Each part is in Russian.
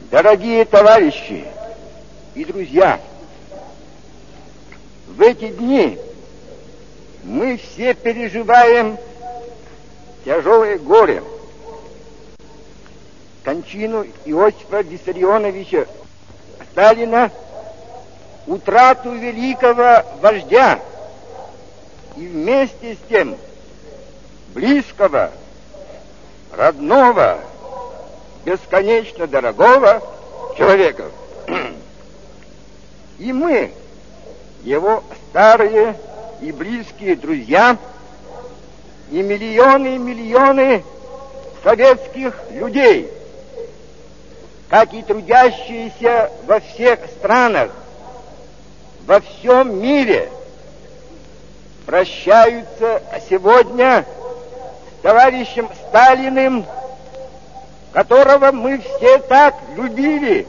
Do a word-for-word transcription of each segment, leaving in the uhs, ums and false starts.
Дорогие товарищи и друзья, в эти дни мы все переживаем тяжелое горе, кончину Иосифа Виссарионовича Сталина, утрату великого вождя и вместе с тем близкого, родного, бесконечно дорогого человека. И мы, его старые и близкие друзья, и миллионы и миллионы советских людей, как и трудящиеся во всех странах, во всем мире, прощаются сегодня с товарищем Сталиным, которого мы все так любили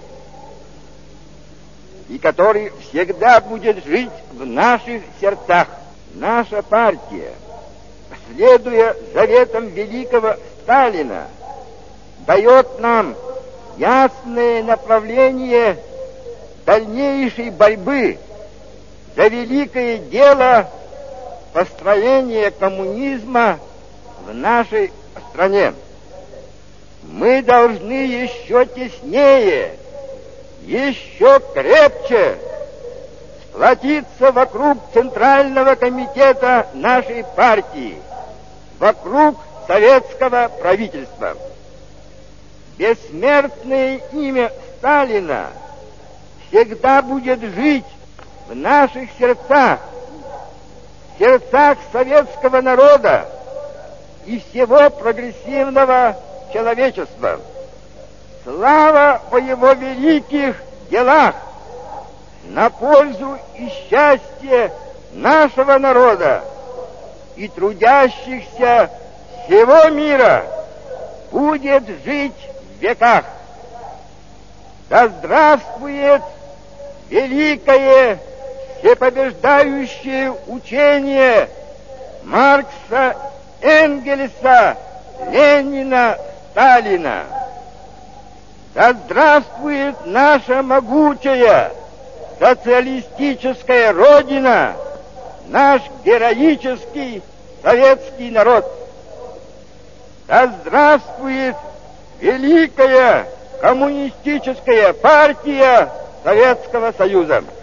и который всегда будет жить в наших сердцах. Наша партия, следуя заветам великого Сталина, дает нам ясное направление дальнейшей борьбы за великое дело построения коммунизма в нашей стране. Мы должны еще теснее, еще крепче сплотиться вокруг Центрального комитета нашей партии, вокруг советского правительства. Бессмертное имя Сталина всегда будет жить в наших сердцах, в сердцах советского народа и всего прогрессивного человечества. Слава о его великих делах на пользу и счастье нашего народа и трудящихся всего мира будет жить в веках. Да здравствует великое всепобеждающее учение Маркса, Энгельса, Ленина, Сталина! Да здравствует наша могучая социалистическая Родина, наш героический советский народ! Да здравствует великая коммунистическая партия Советского Союза!